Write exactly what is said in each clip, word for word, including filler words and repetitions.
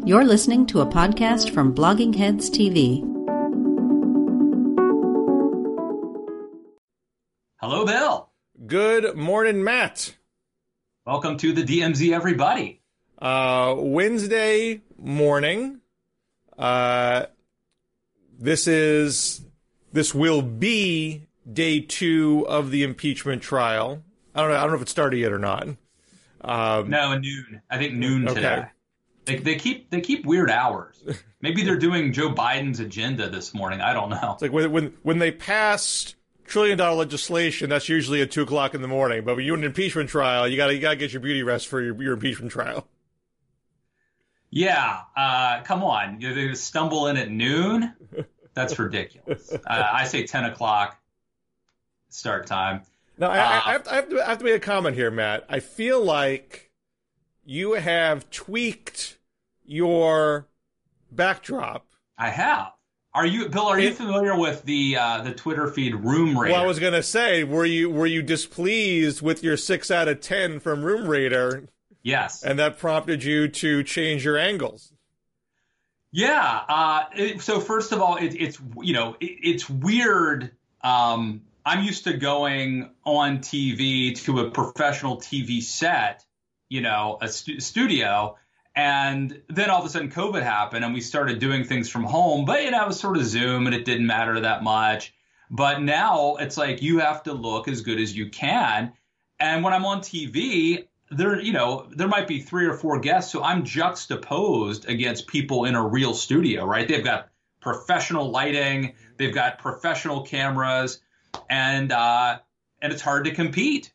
You're listening to a podcast from Blogging Heads T V. Hello, Bill. Good morning, Matt. Welcome to the D M Z, everybody. Uh, Wednesday morning. Uh, this is, this will be day two of the impeachment trial. I don't know. I don't know if it started yet or not. Um, no, noon. I think noon okay. today. They, they keep they keep weird hours. Maybe they're doing Joe Biden's agenda this morning. I don't know. It's like when when, when they passed trillion dollar legislation, that's usually at two o'clock in the morning. But when you're in an impeachment trial, you gotta you gotta get your beauty rest for your, your impeachment trial. Yeah, uh, come on. You they stumble in at noon. That's ridiculous. uh, I say ten o'clock start time. Now, I, uh, I, have to, I, have to, I have to make a comment here, Matt. I feel like you have tweaked your backdrop. I have. Are you, Bill? Are you it, familiar with the uh, the Twitter feed Room Raider? Well, I was gonna say, were you were you displeased with your six out of ten from Room Raider? Yes. And that prompted you to change your angles. Yeah. Uh, it, so first of all, it, it's you know it, it's weird. Um, I'm used to going on T V to a professional T V set, you know, a stu- studio. And then all of a sudden COVID happened and we started doing things from home. But, you know, it was sort of Zoom and it didn't matter that much. But now it's like you have to look as good as you can. And when I'm on T V, there, you know, there might be three or four guests. So I'm juxtaposed against people in a real studio, right? They've got professional lighting. They've got professional cameras. And uh, and it's hard to compete.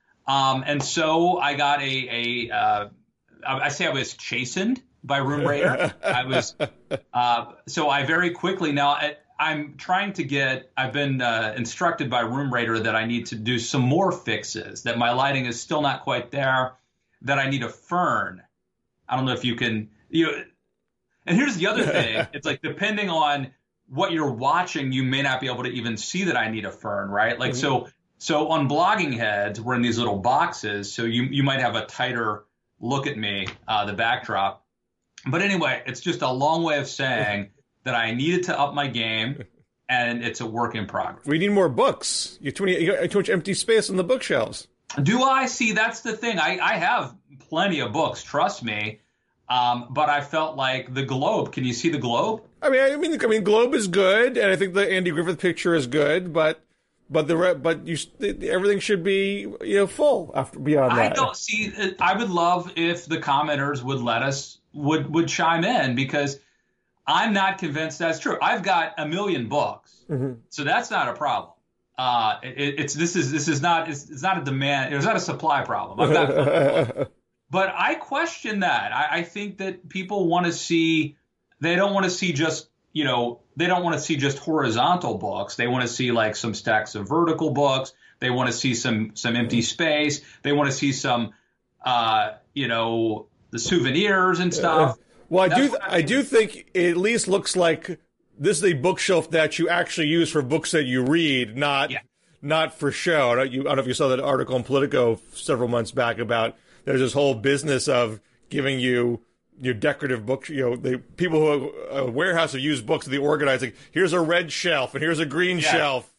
Um, and so I got a, a uh, I say I was chastened by Room Raider. I was, uh, so I very quickly now I, I'm trying to get, I've been uh, instructed by Room Raider that I need to do some more fixes, that my lighting is still not quite there, that I need a fern. I don't know if you can, you know, and here's the other thing. It's like, depending on what you're watching, you may not be able to even see that I need a fern, right? Like, mm-hmm. so, so on Blogging Heads, we're in these little boxes. So you, you might have a tighter look at me, uh, the backdrop. But anyway, it's just a long way of saying that I needed to up my game, and it's a work in progress. We need more books. You, too many, you got too much empty space on the bookshelves. Do I? See, that's the thing. I, I have plenty of books, trust me. Um, but I felt like the Globe. Can you see the Globe? I mean, I mean, I mean, Globe is good, and I think the Andy Griffith picture is good, but but the but you everything should be, you know, full after beyond that. I don't see. I would love if the commenters would let us would would chime in, because I'm not convinced that's true. I've got a million books, mm-hmm. so that's not a problem. Uh, it, it's this is this is not it's, it's not a demand. It's not a supply problem. I've got, but I question that. I, I think that people want to see. They don't want to see just you know. They don't want to see just horizontal books. They want to see like some stacks of vertical books. They want to see some some empty space. They want to see some, uh, you know, the souvenirs and stuff. Uh, well, I That's do I, I do think it at least looks like this is a bookshelf that you actually use for books that you read, not yeah. not for show. I don't, you, I don't know if you saw that article in Politico several months back about there's this whole business of giving you your decorative books, you know, the people who a warehouse of used books, they organize like, here's a red shelf and here's a green yeah. shelf.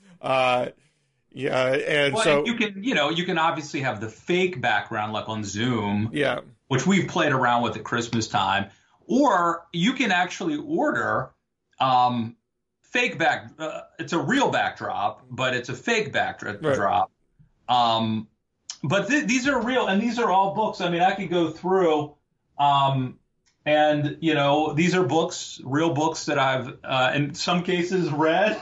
Uh, yeah, and well, so and you can, you know, you can obviously have the fake background like on Zoom, yeah, which we've played around with at Christmas time, or you can actually order um, fake back. Uh, it's a real backdrop, but it's a fake backdrop. Right. Um, but th- these are real, and these are all books. I mean, I could go through. Um, and, you know, these are books, real books that I've, uh, in some cases read.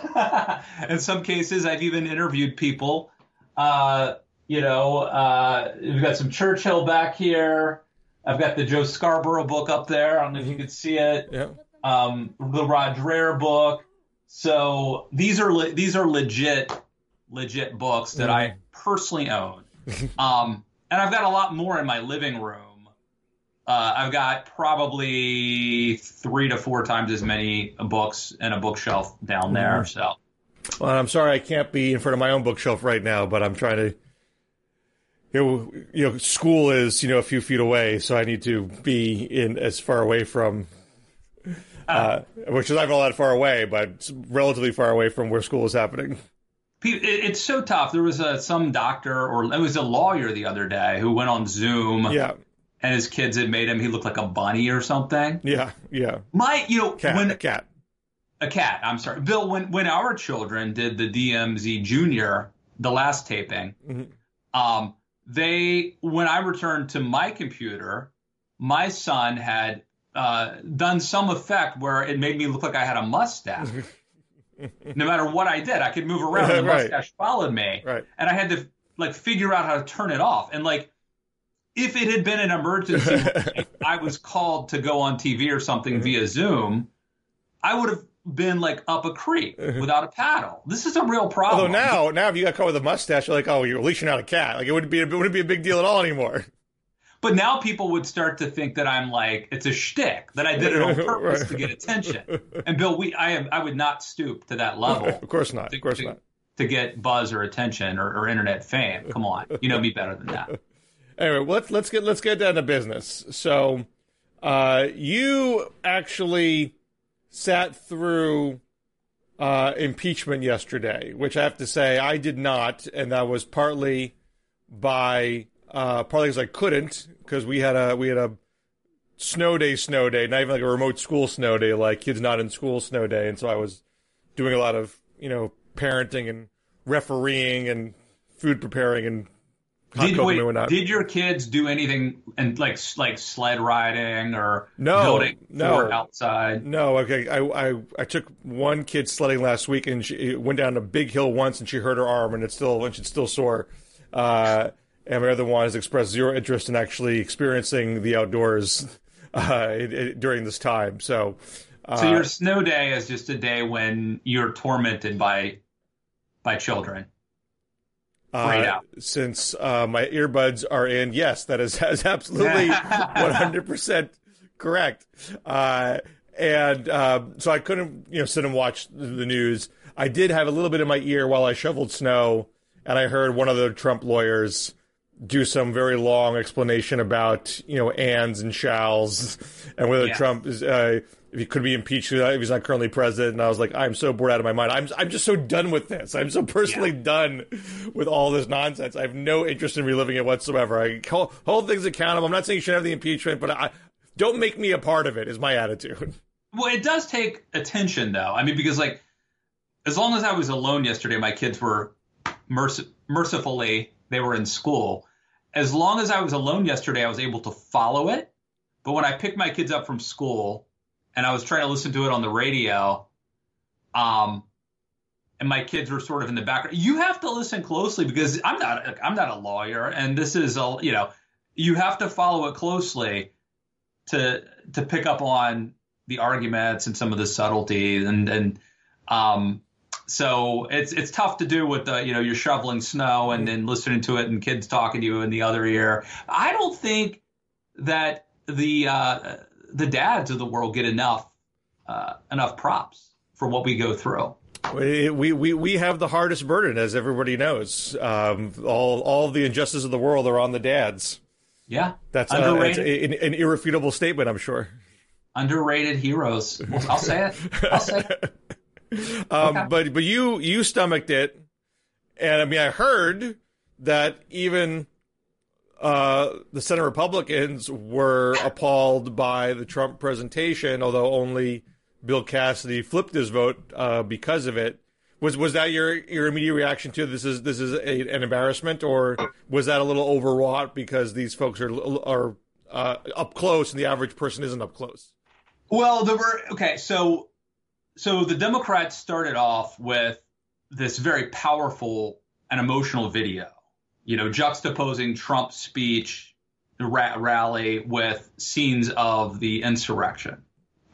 In some cases, I've even interviewed people. Uh, you know, uh, we've got some Churchill back here. I've got the Joe Scarborough book up there. I don't know if you could see it. Yeah. Um, the Rod Dreher book. So these are, le- these are legit, legit books that mm. I personally own. um, and I've got a lot more in my living room. Uh, I've got probably three to four times as many books in a bookshelf down there. So, well, I'm sorry I can't be in front of my own bookshelf right now, but I'm trying to you know, you know, school is, you know, a few feet away, so I need to be in as far away from, uh, which is not all that far away, but it's relatively far away from where school is happening. It's so tough. There was a some doctor, or it was a lawyer the other day who went on Zoom. Yeah. And his kids had made him, he looked like a bunny or something. Yeah, yeah. My, you know, cat, when a cat. A cat, I'm sorry. Bill, when, when our children did the D M Z Junior, the last taping, mm-hmm. um, they, when I returned to my computer, my son had uh, done some effect where it made me look like I had a mustache. No matter what I did, I could move around and the right. mustache followed me. Right. And I had to like figure out how to turn it off. And like, if it had been an emergency, if I was called to go on T V or something mm-hmm. via Zoom, I would have been like up a creek without a paddle. This is a real problem. Although now, now if you got caught with a mustache, you're like, oh, you're at least you're not a cat. Like it wouldn't be, it wouldn't be a big deal at all anymore. But now people would start to think that I'm like, it's a shtick, that I did it on purpose right. to get attention. And Bill, we, I am, I would not stoop to that level. Of course not. To, of course to, not. To get buzz or attention or, or internet fame. Come on, you know me better than that. Anyway, let's let's get let's get down to business. So, uh, you actually sat through uh, impeachment yesterday, which I have to say I did not, and that was partly by uh, partly because I couldn't, because we had a we had a snow day, snow day, not even like a remote school snow day, like kids not in school snow day, and so I was doing a lot of you know parenting and refereeing and food preparing and. Did, wait, did your kids do anything and like like sled riding or no, building no, fort outside? No. Okay, I, I I took one kid sledding last week and she went down a big hill once and she hurt her arm and it's still and she's still sore. Uh, and my other one has expressed zero interest in actually experiencing the outdoors uh, it, it, during this time. So, uh, so your snow day is just a day when you're tormented by by children. Uh, since uh, my earbuds are in, yes, that is, that is absolutely one hundred percent correct. Uh, and uh, so I couldn't, you know, sit and watch the news. I did have a little bit in my ear while I shoveled snow, and I heard one of the Trump lawyers do some very long explanation about, you know, ands and shalls, and whether yeah. Trump is, uh, if he could be impeached if he's not currently president. And I was like, I'm so bored out of my mind. I'm I'm just so done with this. I'm so personally yeah. done with all this nonsense. I have no interest in reliving it whatsoever. I hold, hold things accountable. I'm not saying you should have the impeachment, but I don't make me a part of it is my attitude. Well, it does take attention, though. I mean, because like, as long as I was alone yesterday, my kids were merc- mercifully, they were in school. As long as I was alone yesterday, I was able to follow it. But when I picked my kids up from school, and I was trying to listen to it on the radio, um, and my kids were sort of in the background. You have to listen closely because I'm not I'm not a lawyer, and this is a you know you have to follow it closely to to pick up on the arguments and some of the subtleties, and and um, so it's it's tough to do with the you know you're shoveling snow and then listening to it and kids talking to you in the other ear. I don't think that the uh, the dads of the world get enough uh, enough props for what we go through. We, we we we have the hardest burden, as everybody knows. Um, all all the injustices of the world are on the dads. Yeah, that's, uh, that's a, an, an irrefutable statement, I'm sure. Underrated heroes. I'll say it. I'll say it. um, okay. But but you you stomached it, and I mean I heard that even. Uh, the Senate Republicans were appalled by the Trump presentation, although only Bill Cassidy flipped his vote uh, because of it. Was was that your your immediate reaction to this? Is this is a, an embarrassment, or was that a little overwrought because these folks are are uh, up close and the average person isn't up close? Well, there were okay. So so the Democrats started off with this very powerful and emotional video. You know, juxtaposing Trump's speech, the ra- rally, with scenes of the insurrection.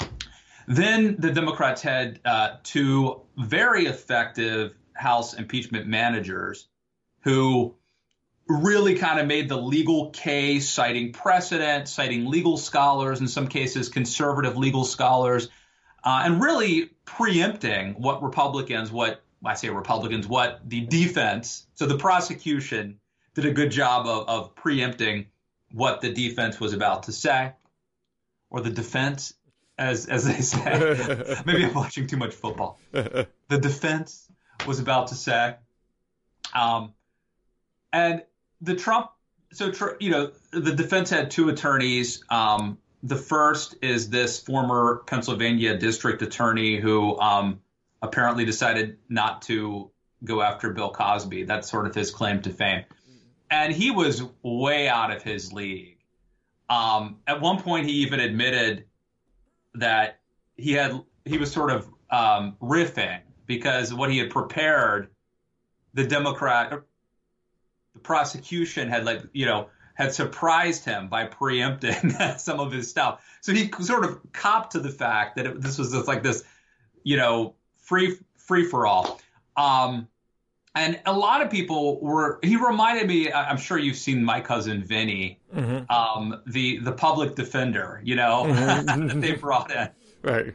Then the Democrats had uh, two very effective House impeachment managers who really kind of made the legal case, citing precedent, citing legal scholars, in some cases conservative legal scholars, uh, and really preempting what Republicans, what I say Republicans, what the defense, so the prosecution did a good job of, of preempting what the defense was about to say, or the defense, as as they say. Maybe I'm watching too much football. The defense was about to say. Um, and the Trump, so, you know, the defense had two attorneys. Um, the first is this former Pennsylvania district attorney who um, apparently decided not to go after Bill Cosby. That's sort of his claim to fame. And he was way out of his league. Um, at one point, he even admitted that he had he was sort of um, riffing because what he had prepared, the Democrat, the prosecution had like, you know, had surprised him by preempting some of his stuff. So he sort of copped to the fact that it, this was just like this, you know, free free for all. Um, And a lot of people were, he reminded me, I'm sure you've seen My Cousin Vinny, mm-hmm. um, the the public defender, you know, mm-hmm. that they brought in. Right.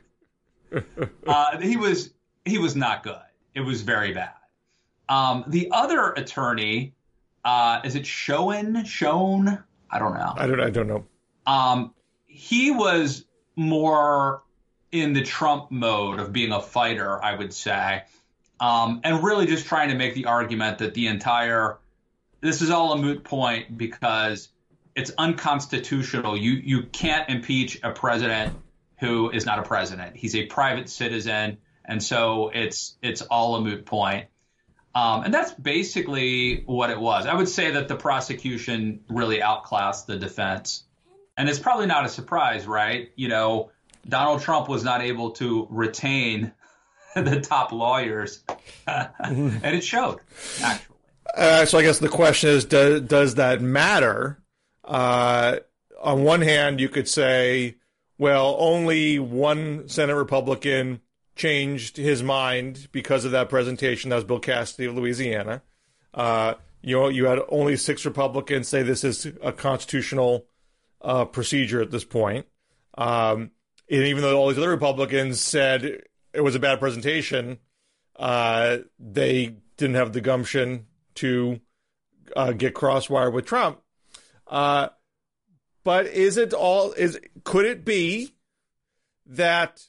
uh, he was, he was not good. It was very bad. Um, the other attorney, uh, is it Schoen? Schoen? I don't know. I don't, I don't know. Um, he was more in the Trump mode of being a fighter, I would say. Um, and really just trying to make the argument that the entire, this is all a moot point because it's unconstitutional. You you can't impeach a president who is not a president. He's a private citizen, and so it's it's all a moot point. Um, and that's basically what it was. I would say that the prosecution really outclassed the defense. And it's probably not a surprise, right? You know, Donald Trump was not able to retain the top lawyers, and it showed, actually. Uh, so I guess the question is, does, does that matter? Uh, on one hand, you could say, well, only one Senate Republican changed his mind because of that presentation. That was Bill Cassidy of Louisiana. Uh, you know, you had only six Republicans say this is a constitutional uh, procedure at this point. Um, and even though all these other Republicans said it was a bad presentation, uh, they didn't have the gumption to uh, get crosswired with Trump. Uh, but is it all, is, could it be that,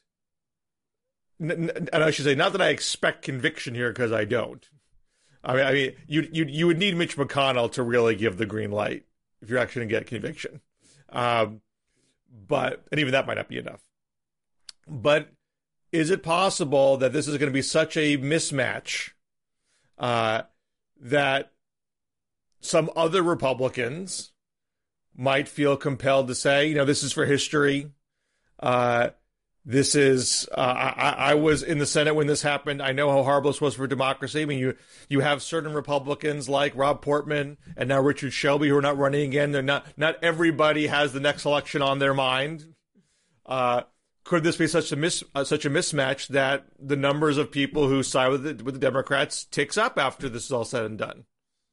and I should say, not that I expect conviction here because I don't. I mean, I mean, you, you, you would need Mitch McConnell to really give the green light if you're actually going to get conviction. Um, but, and even that might not be enough. But is it possible that this is going to be such a mismatch uh, that some other Republicans might feel compelled to say, you know, this is for history. Uh, this is, uh, I, I was in the Senate when this happened. I know how horrible this was for democracy. I mean, you, you have certain Republicans like Rob Portman and now Richard Shelby who are not running again. They're not, not everybody has the next election on their mind. Uh, Could this be such a mis uh, such a mismatch that the numbers of people who side with the, with the Democrats ticks up after this is all said and done?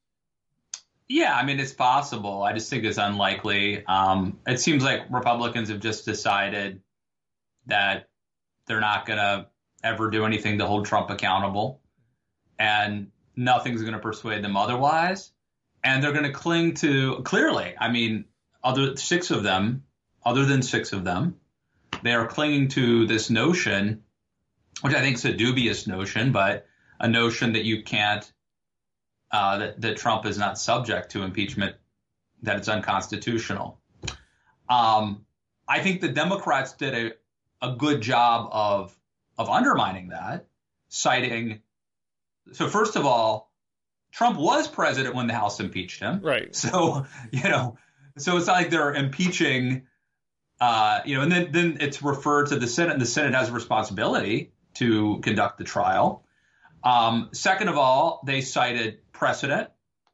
Yeah, I mean, it's possible. I just think it's unlikely. Um, it seems like Republicans have just decided that they're not going to ever do anything to hold Trump accountable, and nothing's going to persuade them otherwise. And they're going to cling to, clearly, I mean, other six of them, other than six of them, they are clinging to this notion, which I think is a dubious notion, but a notion that you can't, uh, that, that Trump is not subject to impeachment, that it's unconstitutional. Um, I think the Democrats did a, a good job of, of undermining that, citing, so first of all, Trump was president when the House impeached him. Right. So, you know, so it's not like they're impeaching Uh, you know, and then, then it's referred to the Senate, and the Senate has a responsibility to conduct the trial. Um, second of all, they cited precedent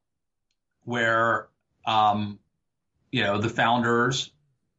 where, um, you know, the founders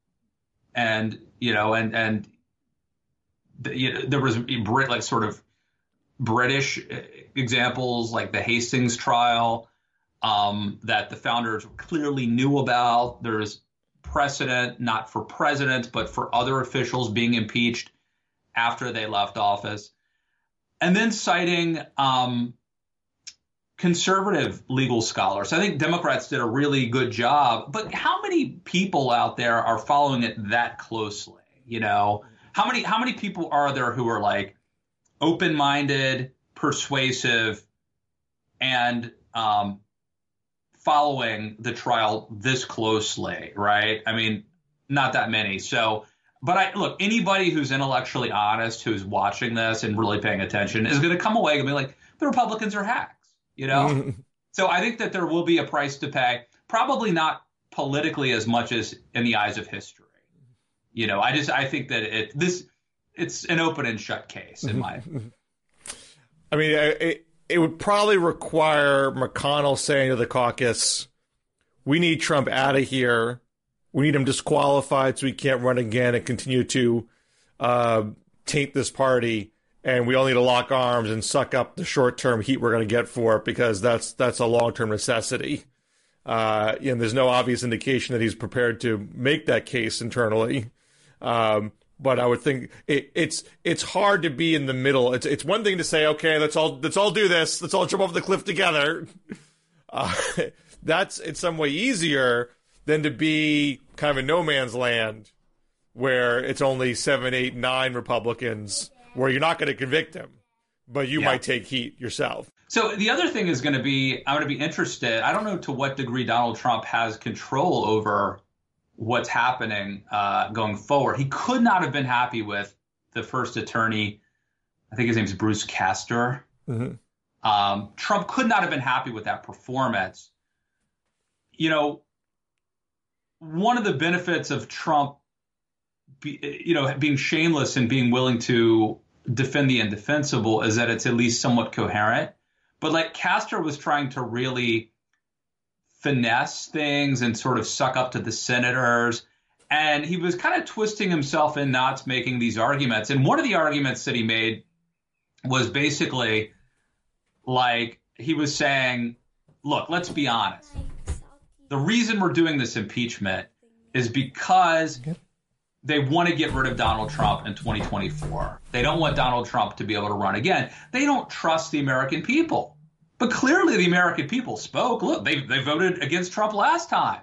and, you know, and, and the, you know, there was Brit, like sort of British examples like the Hastings trial um, that the founders clearly knew about. There's precedent, not for presidents, but for other officials being impeached after they left office. And then citing, um, conservative legal scholars. I think Democrats did a really good job. But how many people out there are following it that closely? You know, how many how many people are there who are like open-minded, persuasive, and um, following the trial this closely, right? I mean, not that many. So, but I look, anybody who's intellectually honest, who's watching this and really paying attention, is going to come away and be like, the Republicans are hacks, you know? So I think that there will be a price to pay, probably not politically as much as in the eyes of history. You know, I just I think that it this it's an open and shut case in my opinion. I mean, it, it would probably require McConnell saying to the caucus, we need Trump out of here. We need him disqualified so he can't run again and continue to uh, taint this party. And we all need to lock arms and suck up the short-term heat we're going to get for it, because that's that's a long-term necessity. Uh, and there's no obvious indication that he's prepared to make that case internally. Um, but I would think it, it's it's hard to be in the middle. It's it's one thing to say, okay, let's all let's all do this. Let's all jump off the cliff together. Uh, that's in some way easier than to be kind of in no man's land where it's only seven, eight, nine Republicans where you're not going to convict him, but you yeah. might take heat yourself. So the other thing is going to be, I'm going to be interested. I don't know to what degree Donald Trump has control over what's happening uh, going forward. He could not have been happy with the first attorney. I think his name is Bruce Castor. Mm-hmm. Um, Trump could not have been happy with that performance. You know, one of the benefits of Trump, be, you know, being shameless and being willing to defend the indefensible is that it's at least somewhat coherent. But like Castor was trying to really finesse things and sort of suck up to the senators. And he was kind of twisting himself in knots making these arguments. And one of the arguments that he made was basically like he was saying, look, let's be honest. The reason we're doing this impeachment is because they want to get rid of Donald Trump in twenty twenty-four. They don't want Donald Trump to be able to run again. They don't trust the American people. But clearly the American people spoke. Look, they they voted against Trump last time.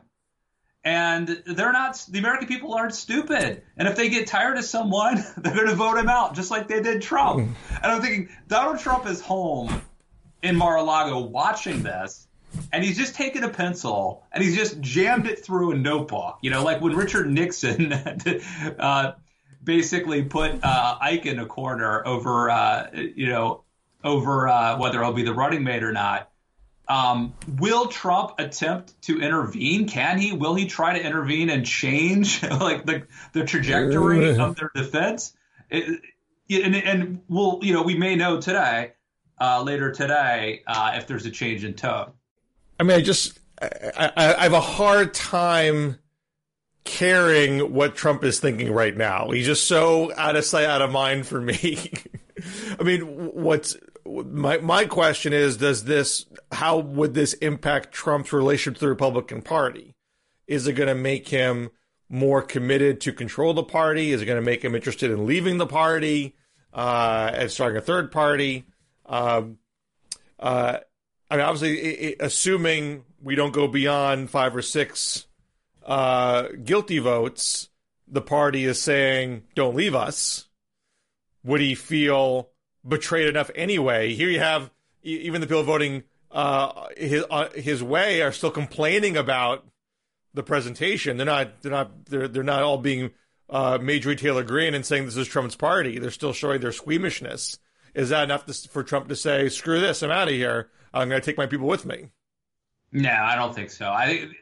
And they're not, the American people aren't stupid. And if they get tired of someone, they're going to vote him out, just like they did Trump. And I'm thinking, Donald Trump is home in Mar-a-Lago watching this, and he's just taken a pencil and he's just jammed it through a notebook. You know, like when Richard Nixon uh, basically put uh, Ike in a corner over, uh, you know, over uh, whether he'll be the running mate or not. Um, will Trump attempt to intervene? Can he? Will he try to intervene and change like the the trajectory of their defense? It, and, and we'll, you know, we may know today, uh, later today, uh, if there's a change in tone. I mean, I just I, I, I have a hard time caring what Trump is thinking right now. He's just so out of sight, out of mind for me. I mean, what's my my question is, does this, how would this impact Trump's relationship to the Republican Party? Is it going to make him more committed to control the party? Is it going to make him interested in leaving the party uh, and starting a third party? Um, uh, I mean, obviously, it, it, assuming we don't go beyond five or six uh, guilty votes, the party is saying, don't leave us. Would he feel betrayed enough anyway? Here you have even the people voting uh, his uh, his way are still complaining about the presentation. They're not they're not they're they're not all being uh, Marjorie Taylor Greene and saying this is Trump's party. They're still showing their squeamishness. Is that enough to, for Trump to say, screw this, I'm out of here. I'm going to take my people with me? No, I don't think so. I think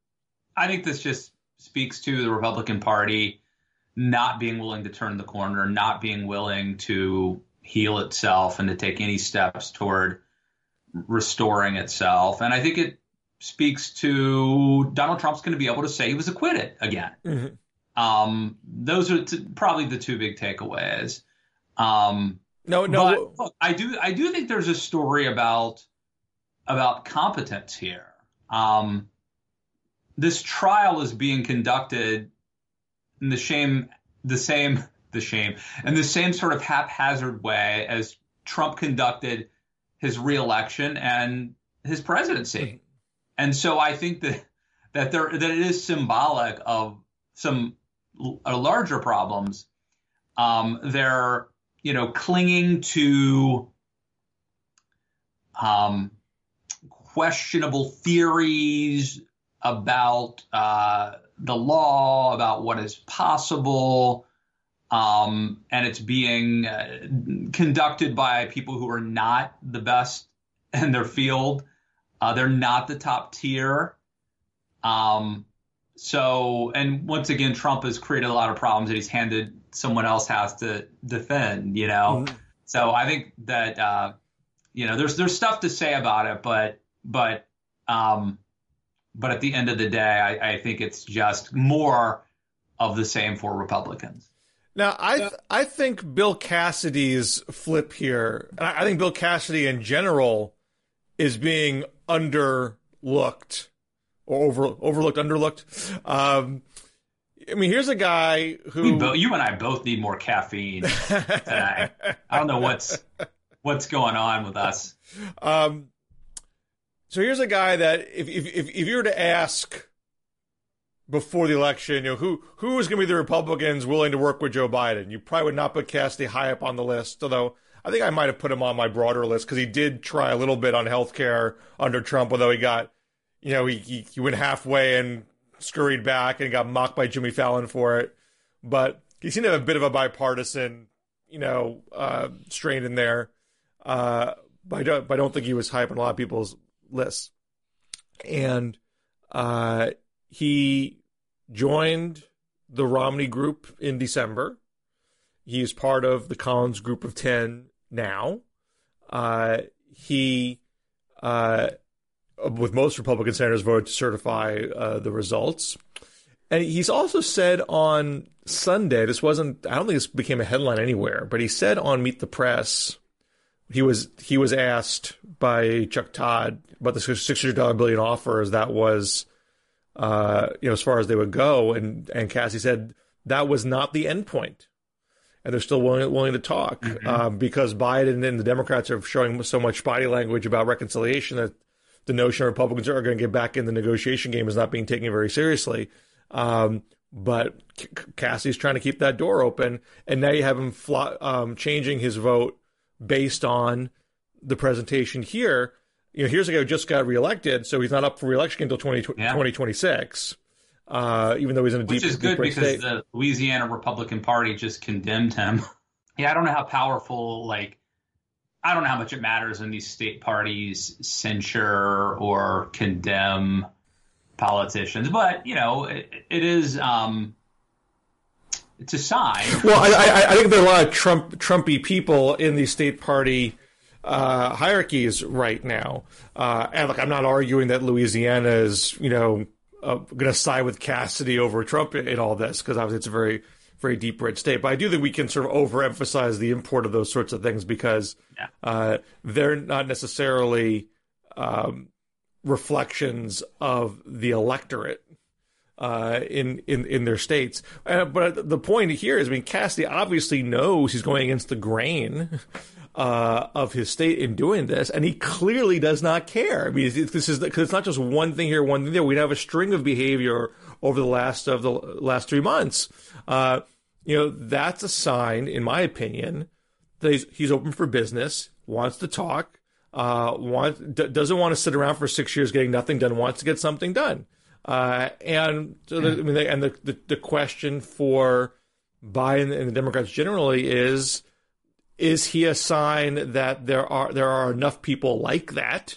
I think this just speaks to the Republican Party not being willing to turn the corner, not being willing to heal itself and to take any steps toward restoring itself. And I think it speaks to Donald Trump's going to be able to say he was acquitted again. Mm-hmm. Um, those are t- probably the two big takeaways. Um, no, no. But look, I do, I do think there's a story about about competence here. Um, this trial is being conducted in the shame, the same. the shame and the same sort of haphazard way as Trump conducted his reelection and his presidency. And so I think that that there that it is symbolic of some l- larger problems. Um, they're, you know, clinging to um, questionable theories about uh, the law, about what is possible, um, and it's being uh, conducted by people who are not the best in their field. Uh, they're not the top tier. Um, so, and once again, Trump has created a lot of problems that he's handed someone else has to defend, you know? Mm-hmm. So I think that, uh, you know, there's, there's stuff to say about it, but, but, um, but at the end of the day, I, I think it's just more of the same for Republicans. Now, I th- I think Bill Cassidy's flip here, I, I think Bill Cassidy in general is being underlooked or over, overlooked, underlooked. Um, I mean, here's a guy who bo- you and I both need more caffeine today. I don't know what's what's going on with us. Um, so here's a guy that if if if, if you were to ask before the election, you know, who who is going to be the Republicans willing to work with Joe Biden, you probably would not put Cassidy high up on the list, although I think I might have put him on my broader list because he did try a little bit on healthcare under Trump, although he got, you know, he, he, he went halfway and scurried back and got mocked by Jimmy Fallon for it. But he seemed to have a bit of a bipartisan, you know, uh, strain in there. Uh, but, I don't, but I don't think he was high up on a lot of people's lists. And uh, he joined the Romney group in December. He is part of the Collins group of ten now. Uh, he, uh, with most Republican senators, voted to certify uh, the results. And he's also said on Sunday, this wasn't, I don't think this became a headline anywhere, but he said on Meet the Press, he was he was asked by Chuck Todd about the six hundred dollars billion offers that was, uh, you know, as far as they would go. And, and Cassie said that was not the end point. And they're still willing, willing to talk mm-hmm. um, because Biden and the Democrats are showing so much body language about reconciliation that the notion of Republicans are going to get back in the negotiation game is not being taken very seriously. Um, but C- Cassie's trying to keep that door open. And now you have him fly, um, changing his vote based on the presentation here. You know, here's a guy who just got reelected, so he's not up for reelection until twenty, yeah. twenty twenty-six. Uh, even though he's in a deep, which is good deep because state. The Louisiana Republican Party just condemned him. Yeah, I don't know how powerful, like, I don't know how much it matters when these state parties censure or condemn politicians, but you know, it, it is, um, it's a sign. Well, I, I, I think there are a lot of Trump, Trumpy people in the state party uh, hierarchies right now, uh, and look, I'm not arguing that Louisiana is, you know. Uh, going to side with Cassidy over Trump in, in all this because obviously it's a very, very deep red state. But I do think we can sort of overemphasize the import of those sorts of things because yeah. uh, they're not necessarily um, reflections of the electorate uh, in, in in their states. Uh, but the point here is, I mean, Cassidy obviously knows he's going against the grain Uh, of his state in doing this, and he clearly does not care. I mean, this is because it's not just one thing here, one thing there. We have a string of behavior over the last of the last three months. Uh, you know, that's a sign, in my opinion, that he's, he's open for business, wants to talk, uh, wants d- doesn't want to sit around for six years getting nothing done, wants to get something done. Uh, and so the, I mean, the, and the, the the question for Biden and the Democrats generally is. Is he a sign that there are there are enough people like that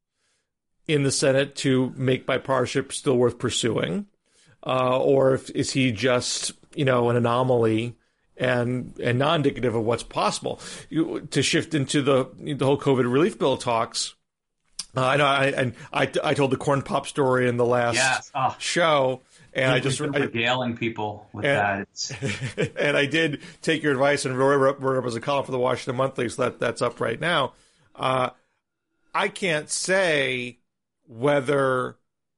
in the Senate to make bipartisanship still worth pursuing, uh, or if, is he just you know an anomaly and and non-indicative of what's possible? You, to shift into the the whole COVID relief bill talks, uh, I know I and I, I told the corn pop story in the last yes. oh. show. And I just regaling people with and, that. And I did take your advice and wrote up, wrote up as a column for the Washington Monthly, so that, that's up right now. Uh, I can't say whether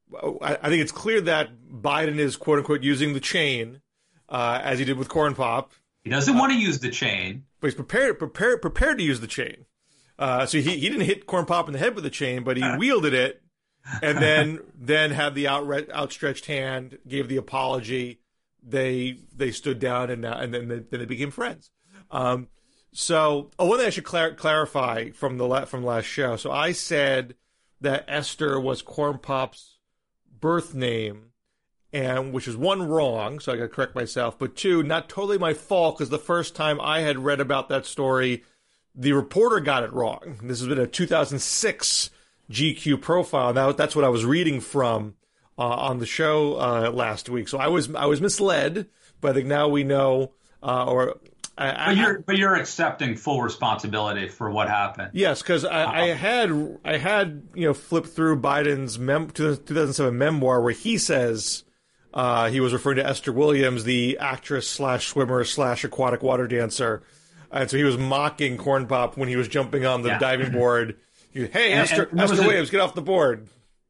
I, I think it's clear that Biden is quote unquote using the chain uh, as he did with corn pop. He doesn't uh, want to use the chain, but he's prepared prepared prepared to use the chain. Uh, so he, he didn't hit Corn Pop in the head with the chain, but he wielded it, and then then had the out, outstretched hand, gave the apology. They they stood down, and uh, and then they, then they became friends. Um, so, oh, one thing I should clar- clarify from the la- from last show. So I said that Esther was Corn Pop's birth name, and which is one wrong, so I got to correct myself. But two, not totally my fault, because the first time I had read about that story, the reporter got it wrong. This has been a two thousand six G Q profile. Now that's what I was reading from uh, on the show uh, last week. So I was I was misled, but I think now we know. Uh, or I, but you're I, but you're accepting full responsibility for what happened. Yes, because I, uh, I had I had you know flipped through Biden's mem- two thousand seven memoir where he says uh, he was referring to Esther Williams, the actress slash swimmer slash aquatic water dancer. And so he was mocking Corn Pop when he was jumping on the yeah. diving board. He, hey, and, Esther, and Esther Williams, a, get off the board.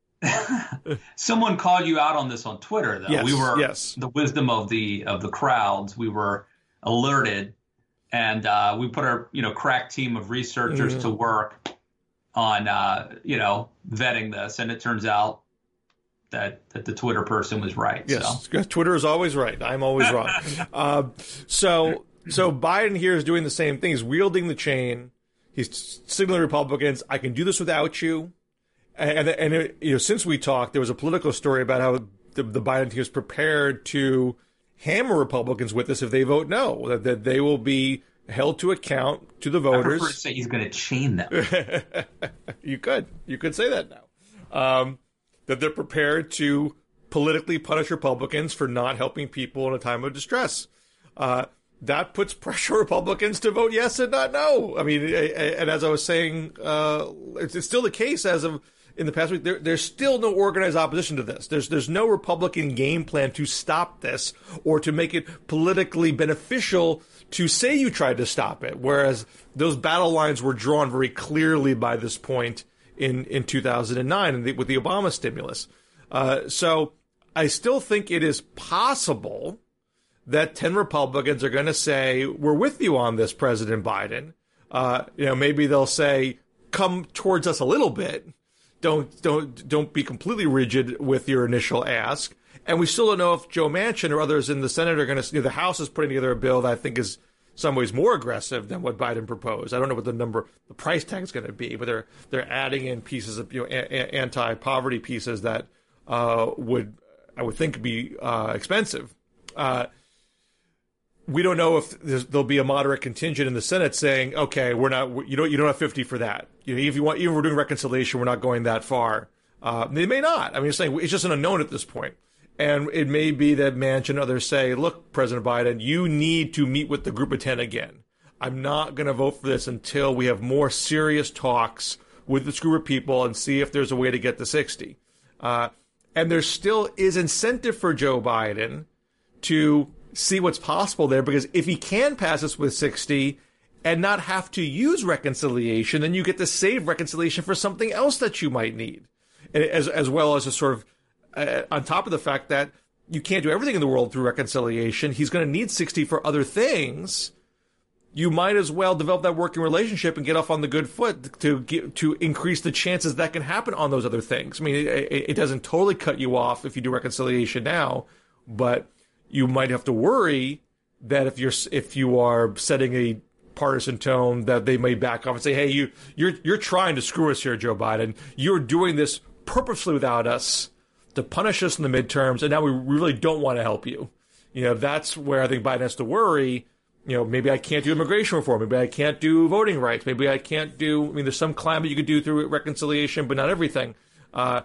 Someone called you out on this on Twitter, though. Yes, we were yes. the wisdom of the of the crowds. We were alerted, and uh, we put our you know crack team of researchers mm-hmm. to work on uh, you know vetting this, and it turns out that that the Twitter person was right. Yes, so. Twitter is always right. I'm always wrong. uh, so. So Biden here is doing the same thing. He's wielding the chain. He's signaling Republicans, I can do this without you. And, and, and it, you know, since we talked, there was a Politico story about how the, the Biden team is prepared to hammer Republicans with this if they vote no, that, that they will be held to account to the voters. I prefer to say he's going to chain them. You could. You could say that now. Um, that they're prepared to politically punish Republicans for not helping people in a time of distress. Uh, That puts pressure on Republicans to vote yes and not no. I mean, and as I was saying, uh, it's, it's still the case as of in the past week. There, there's still no organized opposition to this. There's there's no Republican game plan to stop this or to make it politically beneficial to say you tried to stop it. Whereas those battle lines were drawn very clearly by this point in, in two thousand nine and the, with the Obama stimulus. Uh, so I still think it is possible that ten Republicans are going to say, we're with you on this, President Biden. Uh, you know, maybe they'll say, come towards us a little bit. Don't, don't, don't be completely rigid with your initial ask. And we still don't know if Joe Manchin or others in the Senate are going to, you know, the House is putting together a bill that I think is some ways more aggressive than what Biden proposed. I don't know what the number, the price tag is going to be, but they're, they're adding in pieces of, you know, a- a- anti-poverty pieces that, uh, would, I would think be, uh, expensive. Uh, We don't know if there'll be a moderate contingent in the Senate saying, "Okay, we're not. You don't. You don't have fifty for that. You know, if you want, even if we're doing reconciliation, we're not going that far." Uh, they may not. I mean, it's saying it's just an unknown at this point, and it may be that Manchin and others say, "Look, President Biden, you need to meet with the Group of Ten again. I'm not going to vote for this until we have more serious talks with this group of people and see if there's a way to get to sixty." Uh, and there still is incentive for Joe Biden to see what's possible there, because if he can pass this with sixty and not have to use reconciliation, then you get to save reconciliation for something else that you might need, as as well as a sort of uh, on top of the fact that you can't do everything in the world through reconciliation. He's going to need sixty for other things. You might as well develop that working relationship and get off on the good foot to get, to increase the chances that can happen on those other things. I mean, it, it doesn't totally cut you off if you do reconciliation now, but you might have to worry that if you're if you are setting a partisan tone, that they may back off and say, "Hey, you you're you're trying to screw us here, Joe Biden. You're doing this purposely without us to punish us in the midterms, and now we really don't want to help you." You know, that's where I think Biden has to worry. You know, maybe I can't do immigration reform. Maybe I can't do voting rights. Maybe I can't do. I mean, there's some climate you could do through reconciliation, but not everything. Uh,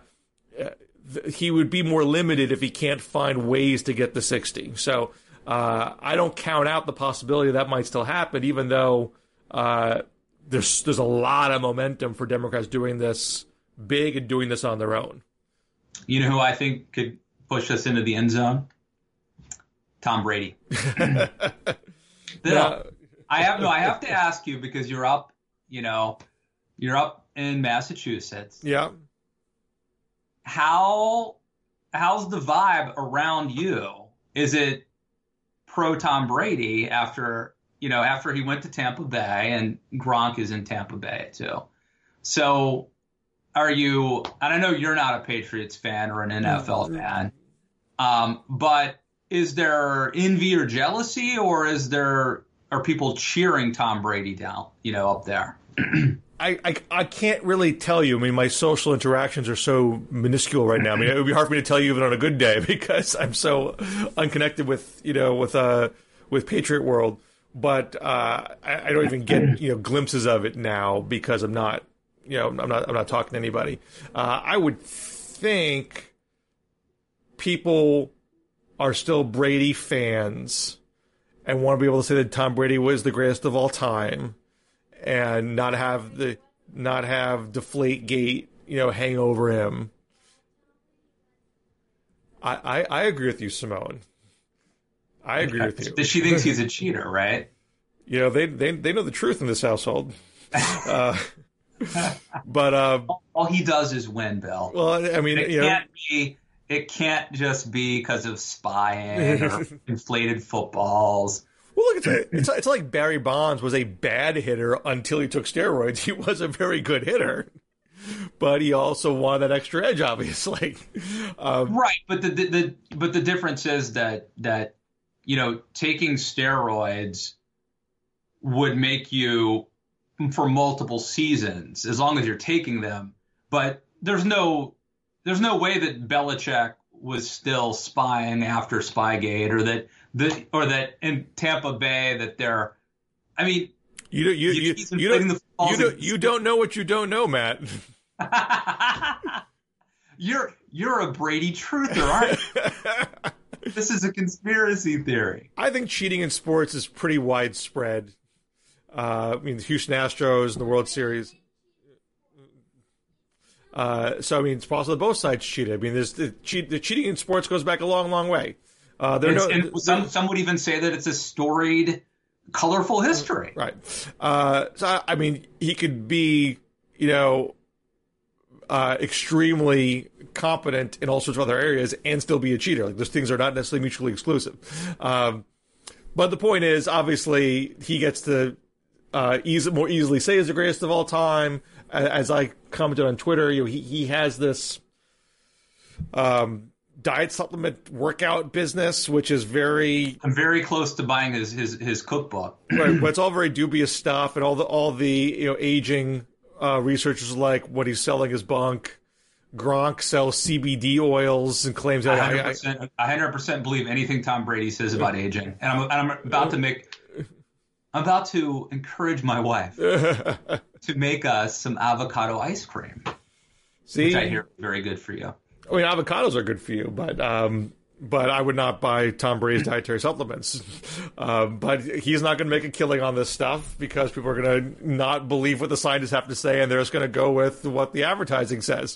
he would be more limited if he can't find ways to get the sixty. So uh, I don't count out the possibility that might still happen, even though uh, there's there's a lot of momentum for Democrats doing this big and doing this on their own. You know who I think could push us into the end zone? Tom Brady. no, I have no. I have to ask you, because you're up. You know, you're up in Massachusetts. Yeah. How how's the vibe around you? Is it pro Tom Brady after you know, after he went to Tampa Bay, and Gronk is in Tampa Bay too. So are you, and I know you're not a Patriots fan or an N F L fan, um, but is there envy or jealousy, or is there, are people cheering Tom Brady down, you know, up there? I, I, I can't really tell you. I mean, my social interactions are so minuscule right now. I mean, it would be hard for me to tell you even on a good day because I'm so unconnected with, you know, with uh with Patriot World. But uh, I, I don't even get, you know, glimpses of it now because I'm not, you know, I'm not I'm not talking to anybody. Uh, I would think people are still Brady fans and want to be able to say that Tom Brady was the greatest of all time. And not have the not have Deflategate, you know, hang over him. I, I I agree with you, Simone. I agree with you. She thinks he's a cheater, right? You know, they they they know the truth in this household. uh, but uh, all, all he does is win, Bill. Well, I mean, it you can't know, be. It can't just be because of spying or inflated footballs. Well, look, it's, it's it's like Barry Bonds was a bad hitter until he took steroids. He was a very good hitter, but he also wanted that extra edge, obviously. Um, right, but the, the the but the difference is that that you know taking steroids would make you for multiple seasons as long as you're taking them. But there's no there's no way that Belichick was still spying after Spygate, or that. The, or that in Tampa Bay that they're, I mean, you don't you you, you don't you don't you don't know what you don't know, Matt. you're you're a Brady truther, aren't you? This is a conspiracy theory. I think cheating in sports is pretty widespread. Uh, I mean, the Houston Astros and the World Series. Uh, so I mean, it's possible that both sides cheated. I mean, there's the, cheat, the cheating in sports goes back a long, long way. Uh, no, and some some would even say that it's a storied, colorful history. Right. Uh, so I mean, he could be, you know, uh, extremely competent in all sorts of other areas and still be a cheater. Like those things are not necessarily mutually exclusive. Um, but the point is, obviously, he gets to uh, easy, more easily say he's the greatest of all time. As I commented on Twitter, you know, he he has this. Um, diet supplement workout business, which is very I'm very close to buying his his, his cookbook. Right, but it's all very dubious stuff, and all the all the you know aging uh, researchers like what he's selling is bunk. Gronk sells C B D oils and claims that I one hundred percent, I, I one hundred percent believe anything Tom Brady says about aging, and I'm and I'm about to make I'm about to encourage my wife to make us some avocado ice cream. See, which I hear is very good for you. I mean, avocados are good for you, but um, but I would not buy Tom Brady's dietary supplements. Um, but he's not going to make a killing on this stuff because people are going to not believe what the scientists have to say, and they're just going to go with what the advertising says.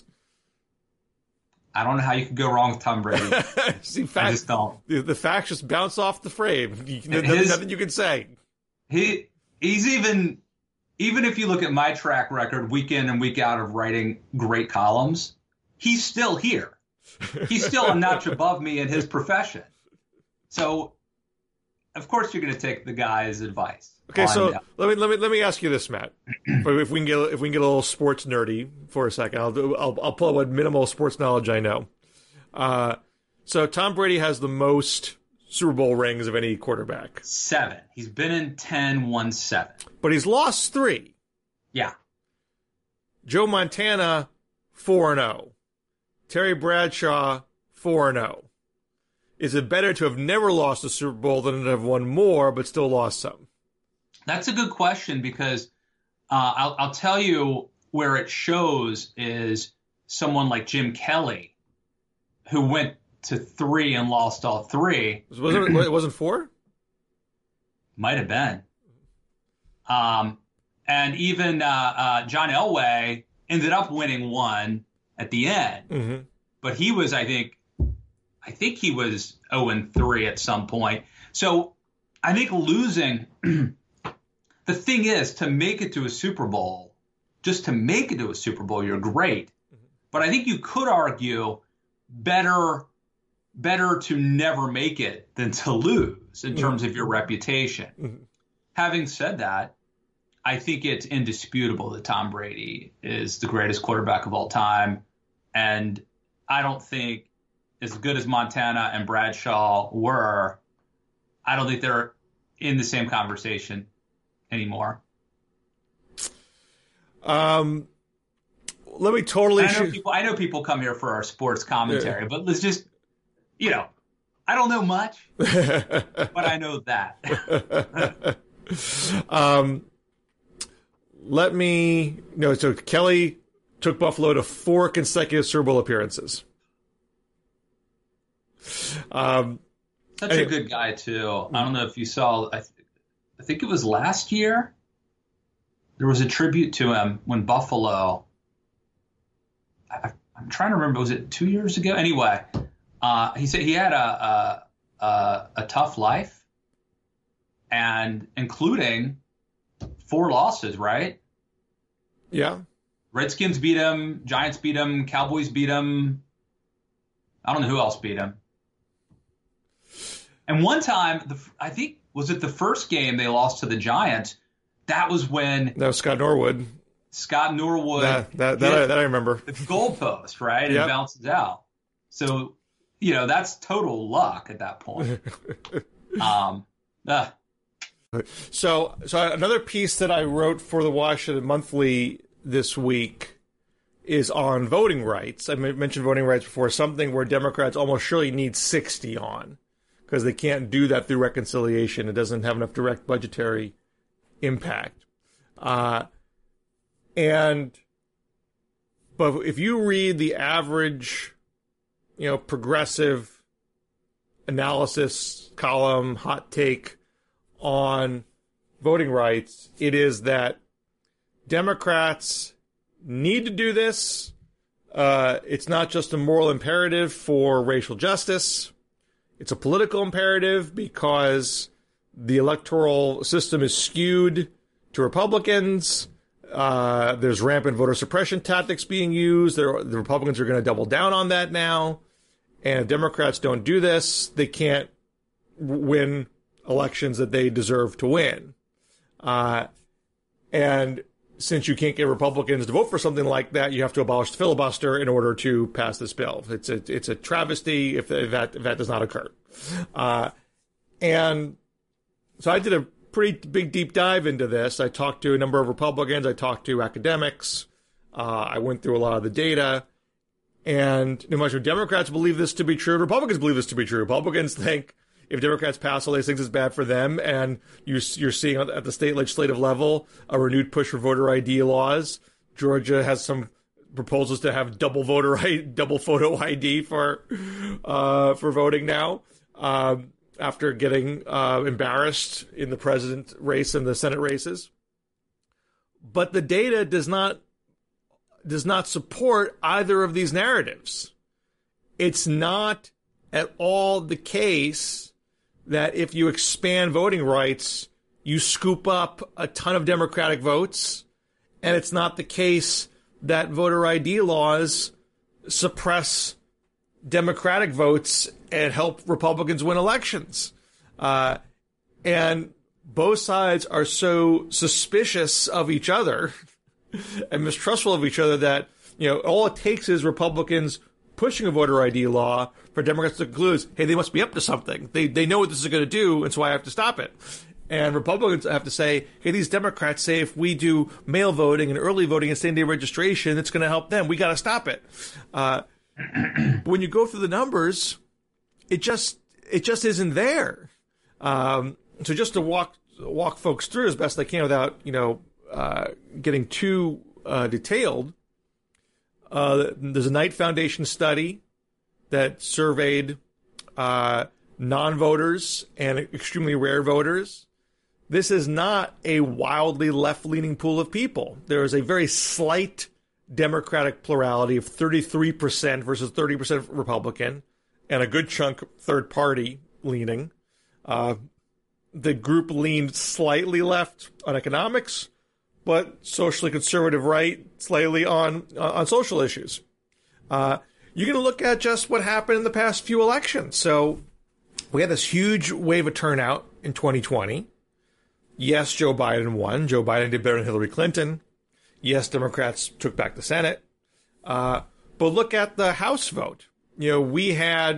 I don't know how you could go wrong with Tom Brady. See, facts, I just don't. The, the facts just bounce off the frame. You, there's His, nothing you can say. He he's even even if you look at my track record week in and week out of writing great columns. He's still here. He's still a notch above me in his profession. So, of course, you're going to take the guy's advice. Okay, so down. let me let me let me ask you this, Matt. if we can get if we can get a little sports nerdy for a second, I'll do, I'll I'll pull what minimal sports knowledge I know. Uh, so Tom Brady has the most Super Bowl rings of any quarterback. Seven. He's been in ten, won seven. But he's lost three. Yeah. Joe Montana, four and zero. Terry Bradshaw, four and oh. Is it better to have never lost a Super Bowl than to have won more but still lost some? That's a good question because uh, I'll, I'll tell you where it shows is someone like Jim Kelly, who went to three and lost all three. Wasn't it, it wasn't four? Might have been. Um, and even uh, uh, John Elway ended up winning one at the end, mm-hmm. but he was, I think, I think he was oh and three at some point. So I think losing, the thing is to make it to a Super Bowl, just to make it to a Super Bowl, you're great. Mm-hmm. But I think you could argue better, better to never make it than to lose in terms mm-hmm. of your reputation. Mm-hmm. having said that, I think it's indisputable that Tom Brady is the greatest quarterback of all time. And I don't think, as good as Montana and Bradshaw were, I don't think they're in the same conversation anymore. Um, let me totally. I know, people, I know people come here for our sports commentary, yeah. but let's just, you know, I don't know much, but I know that. um, let me no. So Kelly took Buffalo to four consecutive Super Bowl appearances. Um, Such a good guy too. I don't know if you saw. I, th- I think it was last year. There was a tribute to him when Buffalo. I, I'm trying to remember. Was it two years ago? Anyway, uh, he said he had a a, a a tough life, and including four losses. Right? Yeah. Redskins beat him. Giants beat him. Cowboys beat him. I don't know who else beat him. And one time, the, I think, was it the first game they lost to the Giants? That was when that was Scott Norwood. Scott Norwood. That that, that, I, that I remember. The goalpost, right? And yep. bounces out. So, you know, that's total luck at that point. um, uh. So, so another piece that I wrote for the Washington Monthly this week is on voting rights. I mentioned voting rights before, something where Democrats almost surely need sixty on, because they can't do that through reconciliation. It doesn't have enough direct budgetary impact. Uh, and, but if you read the average, you know, progressive analysis column, hot take on voting rights, it is that Democrats need to do this. Uh, it's not just a moral imperative for racial justice. It's a political imperative because the electoral system is skewed to Republicans. Uh, there's rampant voter suppression tactics being used. There, the Republicans are going to double down on that now. And if Democrats don't do this, they can't win elections that they deserve to win. Uh, and since you can't get Republicans to vote for something like that, you have to abolish the filibuster in order to pass this bill. It's a it's a travesty if, if that if that does not occur. Uh, and so I did a pretty big deep dive into this. I talked to a number of Republicans. I talked to academics. Uh, I went through a lot of the data. And no matter Democrats believe this to be true, Republicans believe this to be true. Republicans think if Democrats pass all these things, it's bad for them. And you, you're seeing at the state legislative level a renewed push for voter I D laws. Georgia has some proposals to have double voter I D, double photo I D for uh, for voting now, um, after getting uh, embarrassed in the president race and the Senate races. But the data does not does not support either of these narratives. It's not at all the case that if you expand voting rights, you scoop up a ton of Democratic votes. And it's not the case that voter I D laws suppress Democratic votes and help Republicans win elections. Uh, and both sides are so suspicious of each other and mistrustful of each other that, you know, all it takes is Republicans pushing a voter I D law for Democrats to conclude, hey, they must be up to something. They they know what this is going to do, and so I have to stop it. And Republicans have to say, hey, these Democrats say if we do mail voting and early voting and same-day registration, it's going to help them. We got to stop it. Uh, when you go through the numbers, it just it just isn't there. Um, so just to walk walk folks through as best I can without, you know, uh, getting too uh, detailed. Uh, there's a Knight Foundation study that surveyed uh, non-voters and extremely rare voters. This is not a wildly left-leaning pool of people. There is a very slight Democratic plurality of thirty-three percent versus thirty percent Republican, and a good chunk third-party leaning. Uh, the group leaned slightly left on economics, but socially conservative right, slightly on uh, on social issues. Uh, you're going to look at just what happened in the past few elections. So we had this huge wave of turnout in twenty twenty. yes, Joe Biden won. Joe Biden did better than Hillary Clinton. Yes, Democrats took back the Senate. Uh, but look at the House vote. You know, we had,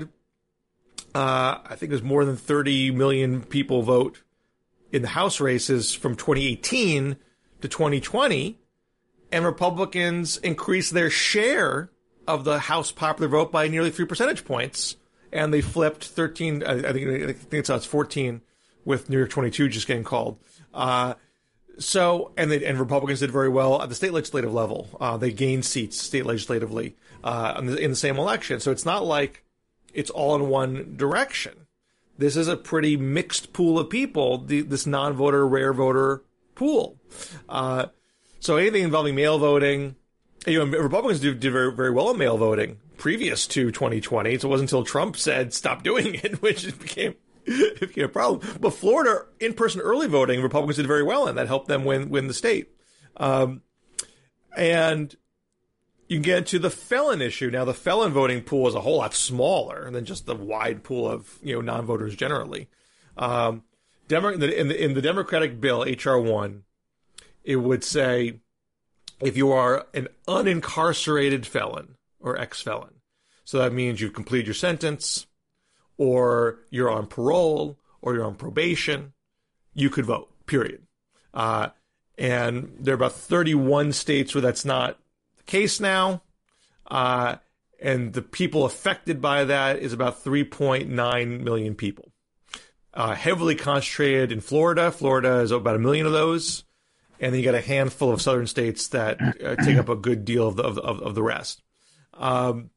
uh, I think it was more than thirty million people vote in the House races from twenty eighteen to twenty twenty. And Republicans increased their share of the House popular vote by nearly three percentage points. And they flipped thirteen, I think, I think it's, it's fourteen with New York twenty-two just getting called. Uh, so, and they, and Republicans did very well at the state legislative level. Uh, they gained seats state legislatively, uh, in the, in the same election. So it's not like it's all in one direction. This is a pretty mixed pool of people, the, this non-voter, rare voter pool. Uh, so anything involving mail voting, you know, Republicans did, did very, very well in mail voting previous to twenty twenty. So it wasn't until Trump said, stop doing it, which it became, it became a problem. But Florida, in-person early voting, Republicans did very well in. That helped them win, win the state. Um, and you can get into the felon issue. Now, the felon voting pool is a whole lot smaller than just the wide pool of, you know, non-voters generally. Um, Demo- in, the, in, the, in the Democratic bill, H R one, it would say if you are an unincarcerated felon or ex-felon, so that means you've completed your sentence, or you're on parole, or you're on probation, you could vote, period. Uh, and there are about thirty-one states where that's not the case now. Uh, and the people affected by that is about three point nine million people. Uh, heavily concentrated in Florida. Florida is about a million of those. And then you got a handful of southern states that uh, take up a good deal of the, of, of, of the rest. Um,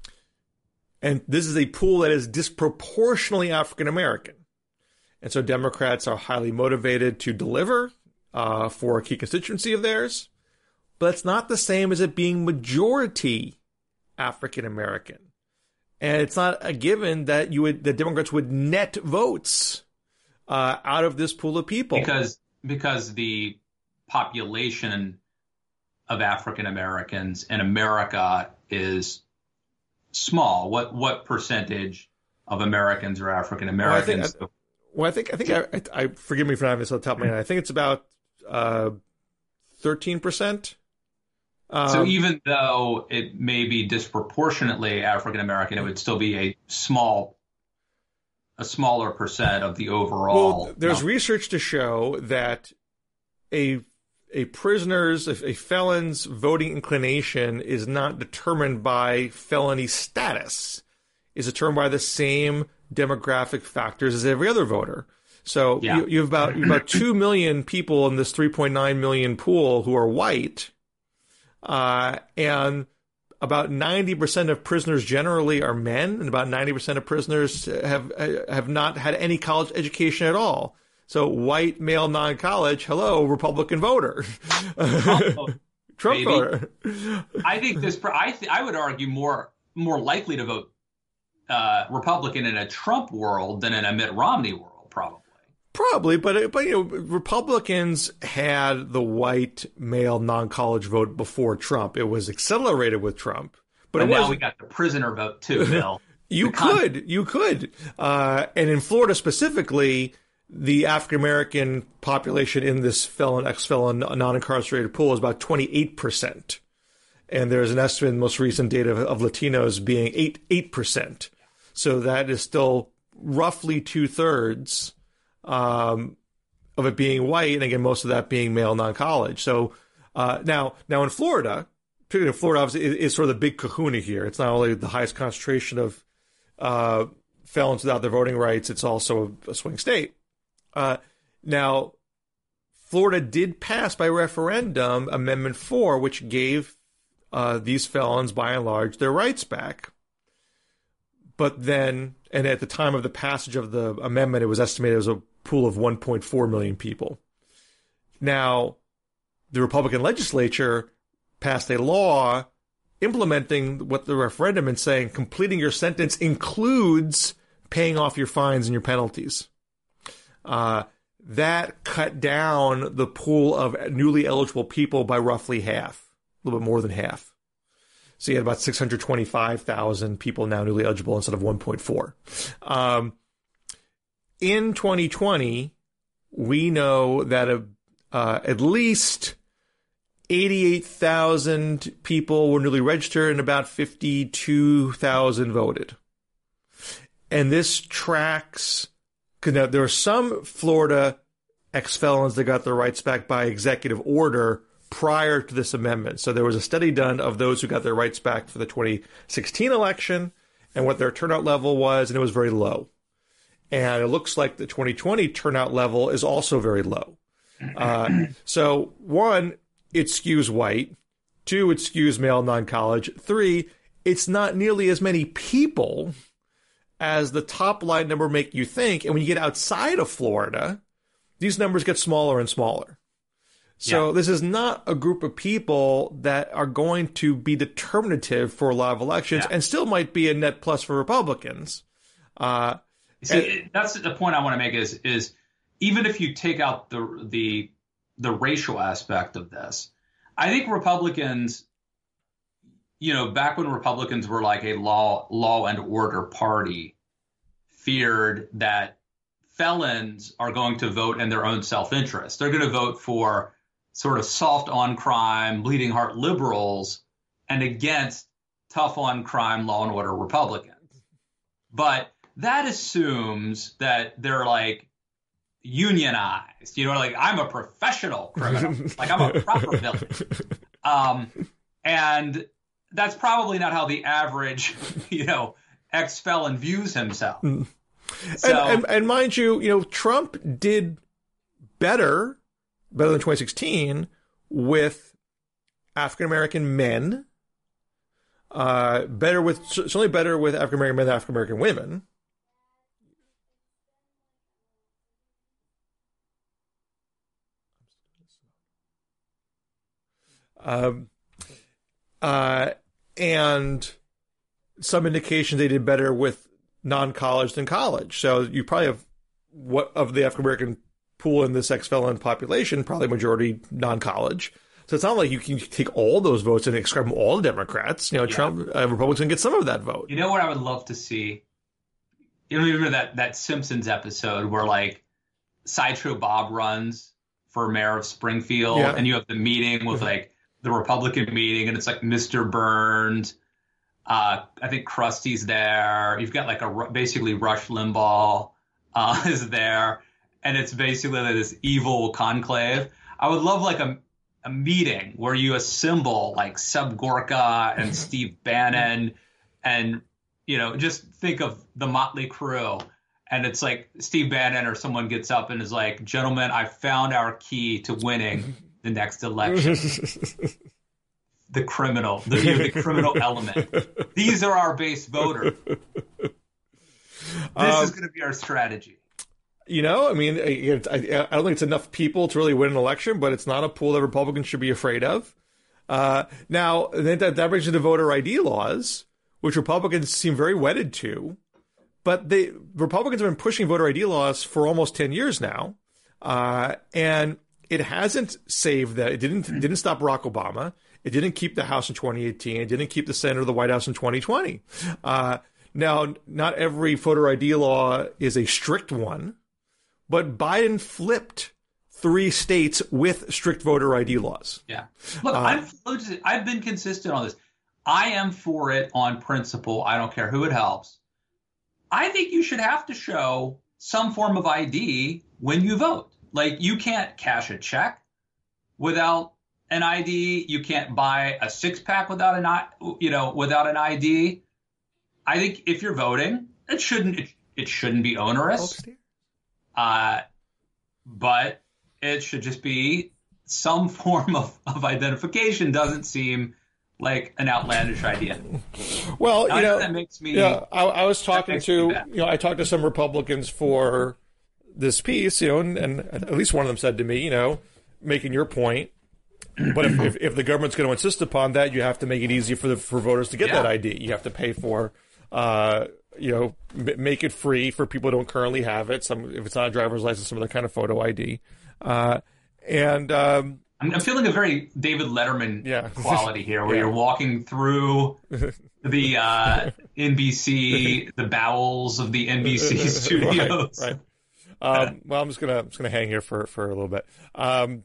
and this is a pool that is disproportionately African American. And so Democrats are highly motivated to deliver uh, for a key constituency of theirs. But it's not the same as it being majority African American. And it's not a given that you would, the Democrats would net votes uh, out of this pool of people. Because because the population of African Americans in America is small. What what percentage of Americans are African Americans? Well, well, I think I think I, I, I forgive me for not having this on the top of my head. I think it's about uh, thirteen percent. Um, so even though it may be disproportionately African American, it would still be a small, a smaller percent of the overall. Well, there's number. research to show that a a prisoner's, a, a felon's voting inclination is not determined by felony status. Is determined by the same demographic factors as every other voter. So yeah. you, you have about you have about two million people in this three point nine million pool who are white. Uh, and about ninety percent of prisoners generally are men, and about ninety percent of prisoners have have not had any college education at all. So white, male, non-college, hello, Republican voter. Trump, Trump voter. I think this, I, th- I would argue more, more likely to vote uh, Republican in a Trump world than in a Mitt Romney world, probably. Probably, but but you know, Republicans had the white male non-college vote before Trump. It was accelerated with Trump, but, but it now we got the prisoner vote too, Bill. you the could, con- you could, uh, and in Florida specifically, the African American population in this felon, ex-felon, non-incarcerated pool is about twenty-eight percent, and there's an estimate in the most recent data of, of Latinos being eight eight percent. So that is still roughly two thirds. Um, of it being white, and again, most of that being male non-college. So uh, now, now in Florida, particularly in Florida, obviously, is, is sort of the big kahuna here. It's not only the highest concentration of uh, felons without their voting rights, it's also a swing state. Uh, now, Florida did pass by referendum Amendment four, which gave uh, these felons, by and large, their rights back. But then, and at the time of the passage of the amendment, it was estimated as a pool of one point four million people. Now, the Republican legislature passed a law implementing what the referendum and saying completing your sentence includes paying off your fines and your penalties. Uh, that cut down the pool of newly eligible people by roughly half, a little bit more than half. So you had about six hundred twenty-five thousand people now newly eligible instead of one point four. Um, in twenty twenty, we know that a, uh, at least eighty-eight thousand people were newly registered and about fifty-two thousand voted. And this tracks, because now there are some Florida ex-felons that got their rights back by executive order prior to this amendment. So there was a study done of those who got their rights back for the twenty sixteen election and what their turnout level was, and it was very low. And it looks like the twenty twenty turnout level is also very low. Uh, so, one, it skews white. Two, it skews male non-college. Three, it's not nearly as many people as the top line number make you think. And when you get outside of Florida, these numbers get smaller and smaller. So yeah. This is not a group of people that are going to be determinative for a lot of elections yeah. and still might be a net plus for Republicans. Uh, See, and, that's the point I want to make is, is even if you take out the, the, the racial aspect of this, I think Republicans, you know, back when Republicans were like a law, law and order party, feared that felons are going to vote in their own self-interest. They're going to vote for sort of soft on crime, bleeding heart liberals and against tough on crime, law and order Republicans. But that assumes that they're like unionized, you know, like I'm a professional criminal, like I'm a proper villain. Um, and that's probably not how the average, you know, ex-felon views himself. So, and, and, and mind you, you know, Trump did better, better than twenty sixteen with African-American men, uh, better with, certainly better with African-American men than African-American women. Um, uh, and some indications they did better with non-college than college. So you probably have what of the African-American pool in this ex-felon population, probably majority non-college. So it's not like you can take all those votes and ascribe them all to Democrats. You know, yeah. Trump, uh, Republicans can get some of that vote. You know what I would love to see? You know, remember that, that Simpsons episode where like Sideshow Bob runs for mayor of Springfield yeah. and you have the meeting with like the Republican meeting and it's like Mister Burns. Uh, I think Krusty's there. You've got like a basically Rush Limbaugh uh, is there. And it's basically like this evil conclave. I would love like a, a meeting where you assemble like Seb Gorka and Steve Bannon and, you know, just think of the motley crew. And it's like Steve Bannon or someone gets up and is like, gentlemen, I found our key to winning the next election. The criminal, the, you know, the criminal element. These are our base voters. This um, is going to be our strategy. You know, I mean, I, I don't think it's enough people to really win an election, but it's not a pool that Republicans should be afraid of. Uh, now, then that, that brings you to voter I D laws, which Republicans seem very wedded to. But they Republicans have been pushing voter I D laws for almost ten years now, uh, and it hasn't saved that. It didn't it didn't stop Barack Obama. It didn't keep the House in twenty eighteen. It didn't keep the Senate or the White House in twenty twenty. Uh, now, not every voter I D law is a strict one, but Biden flipped three states with strict voter I D laws. Yeah. Look, uh, I'm, I've been consistent on this. I am for it on principle. I don't care who it helps. I think you should have to show some form of I D when you vote. Like, you can't cash a check without an I D. You can't buy a six pack without an, you know, without an I D. I think if you're voting, it shouldn't, it, it shouldn't be onerous. Uh, but it should just be some form of, of identification. Doesn't seem like an outlandish idea. Well, now, you know, that makes me. Yeah, I, I was talking to, you know, I talked to some Republicans for this piece, you know, and, and at least one of them said to me, you know, making your point, but if, if, if the government's going to insist upon that, you have to make it easy for the for voters to get yeah. that I D. You have to pay for, uh, you know, m- make it free for people who don't currently have it. Some, if it's not a driver's license, some other kind of photo I D. Uh, and um, I'm, I'm feeling a very David Letterman yeah. quality here, where yeah. you're walking through the uh, N B C, the bowels of the N B C studios. Right. right. Um, well, I'm just gonna I'm just gonna hang here for for a little bit. Um,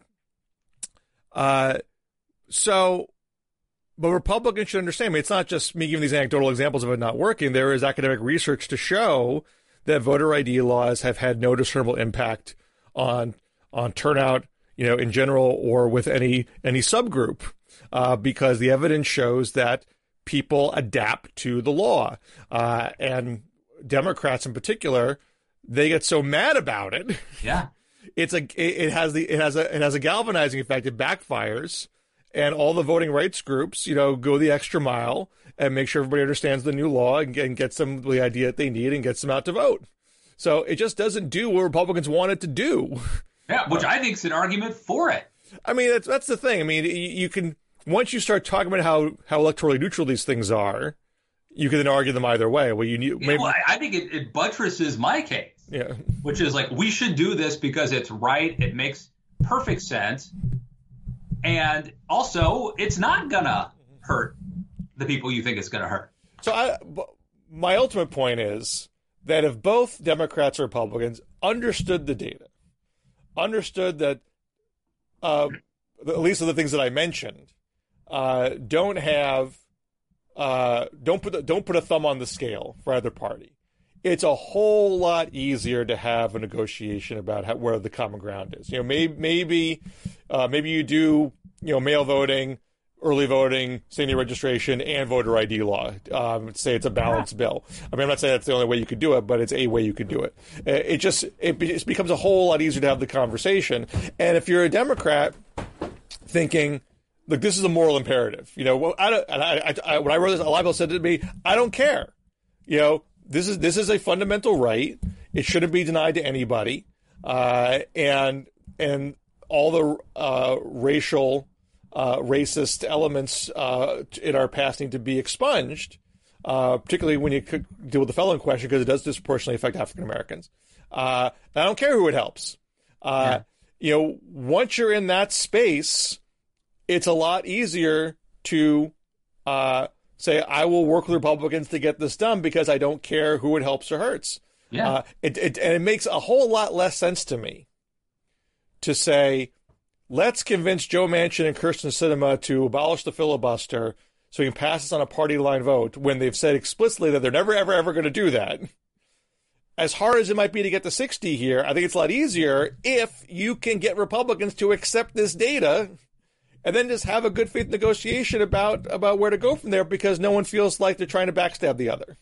uh, so, but Republicans should understand. I mean, it's not just me giving these anecdotal examples of it not working. There is academic research to show that voter I D laws have had no discernible impact on on turnout, you know, in general or with any any subgroup, uh, because the evidence shows that people adapt to the law, uh, and Democrats in particular, they get so mad about it. Yeah, it's a it has the it has a it has a galvanizing effect. It backfires, and all the voting rights groups, you know, go the extra mile and make sure everybody understands the new law and, and gets them the idea that they need and gets them out to vote. So it just doesn't do what Republicans want it to do. Yeah, which I think is an argument for it. I mean, that's that's the thing. I mean, you, you can. Once you start talking about how, how electorally neutral these things are, you can then argue them either way. Well, you need, maybe, well, I think it, it buttresses my case, yeah. which is like, we should do this because it's right. It makes perfect sense. And also, it's not going to hurt the people you think it's going to hurt. So I, my ultimate point is that if both Democrats or Republicans understood the data, understood that uh, at least of the things that I mentioned, Uh, don't have, uh, don't put the, don't put a thumb on the scale for either party. It's a whole lot easier to have a negotiation about how, where the common ground is. You know, maybe maybe uh, maybe you do, you know, mail voting, early voting, same-day registration, and voter I D law. Um, say it's a balanced bill. I mean, I'm not saying that's the only way you could do it, but it's a way you could do it. It just it, it becomes a whole lot easier to have the conversation. And if you're a Democrat thinking, look, this is a moral imperative. You know, well, I don't. And I, I, I, when I wrote this, a lot of people said to me, "I don't care." You know, this is this is a fundamental right. It shouldn't be denied to anybody. Uh, and and all the uh, racial, uh, racist elements uh, in our past need to be expunged. Uh, particularly when you could deal with the felon question, because it does disproportionately affect African Americans. Uh, I don't care who it helps. Uh, yeah. You know, once you're in that space, it's a lot easier to uh, say, I will work with Republicans to get this done because I don't care who it helps or hurts. Yeah. Uh, it, it, and it makes a whole lot less sense to me to say, let's convince Joe Manchin and Kyrsten Sinema to abolish the filibuster so we can pass this on a party line vote when they've said explicitly that they're never, ever, ever going to do that. As hard as it might be to get to sixty here, I think it's a lot easier if you can get Republicans to accept this data and then just have a good faith negotiation about, about where to go from there, because no one feels like they're trying to backstab the other.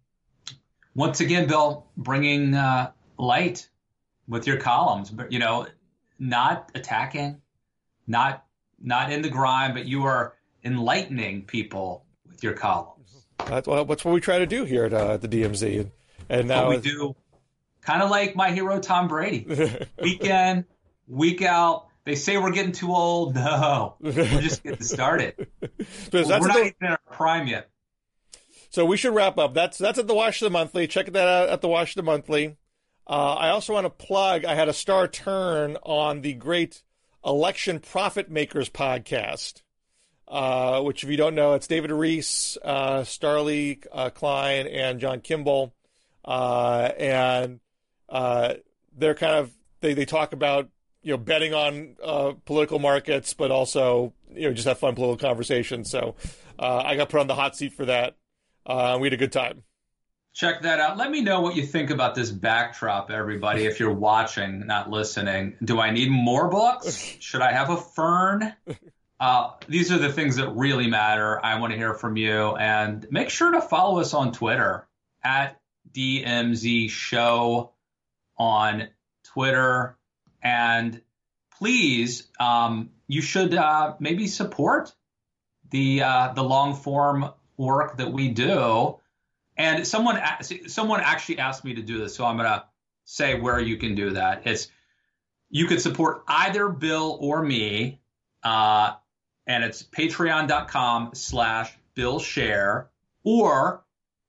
Once again, Bill, bringing uh, light with your columns, but, you know, not attacking, not not in the grime, but you are enlightening people with your columns. That's what, that's what we try to do here at uh, the D M Z. And, and now we do, kind of like my hero Tom Brady, week in, week out. They say we're getting too old. No, we're just getting started. Well, we're not the, even in our prime yet. So we should wrap up. That's that's at the Washington Monthly. Check that out at the Washington Monthly. Uh, I also want to plug, I had a star turn on the great Election Profit Makers podcast, uh, which, if you don't know, it's David Reese, uh, Starlee uh, Klein, and John Kimball. Uh, and uh, they're kind of, they, they talk about, you know, betting on uh, political markets, but also, you know, just have fun political conversations. So uh, I got put on the hot seat for that. Uh, we had a good time. Check that out. Let me know what you think about this backdrop, everybody, if you're watching, not listening. Do I need more books? Should I have a fern? Uh, these are the things that really matter. I want to hear from you. And make sure to follow us on Twitter, at D M Z Show on Twitter. And please, um, you should uh, maybe support the uh, the long form work that we do. And someone someone actually asked me to do this, so I'm going to say where you can do that. It's you could support either Bill or me, uh, and it's patreon.com slash Bill Share or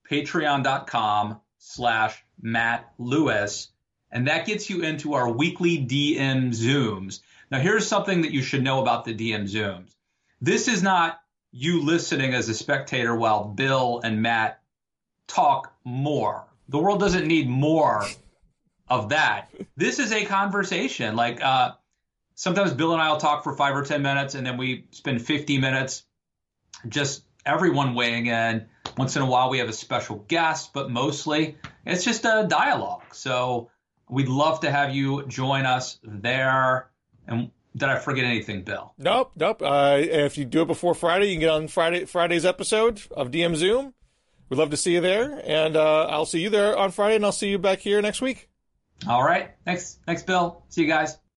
patreon.com slash Matt Lewis. And that gets you into our weekly D M Zooms. Now, here's something that you should know about the D M Zooms. This is not you listening as a spectator while Bill and Matt talk more. The world doesn't need more of that. This is a conversation. Like uh, sometimes Bill and I will talk for five or ten minutes, and then we spend fifty minutes just everyone weighing in. Once in a while, we have a special guest, but mostly it's just a dialogue. So we'd love to have you join us there. And did I forget anything, Bill? Nope, nope. Uh, if you do it before Friday, you can get on Friday Friday's episode of D M Zoom. We'd love to see you there, and uh, I'll see you there on Friday, and I'll see you back here next week. All right. Thanks. Thanks, Bill. See you guys.